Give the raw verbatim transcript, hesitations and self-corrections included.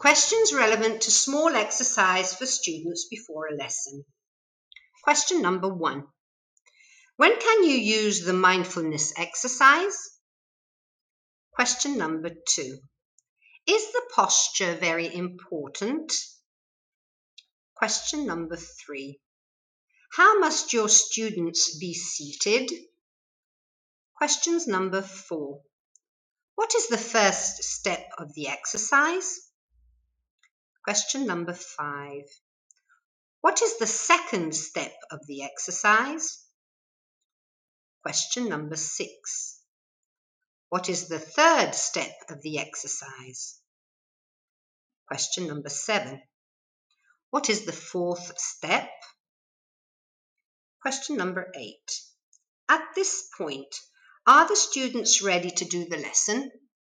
Questions relevant to small exercise for students before a lesson. Question number one. When can you use the mindfulness exercise? Question number two. Is the posture very important? Question number three. How must your students be seated? Questions number four. What is the first step of the exercise? Question number five. What is the second step of the exercise? Question number six. What is the third step of the exercise? Question number seven. What is the fourth step? Question number eight. At this point, are the students ready to do the lesson?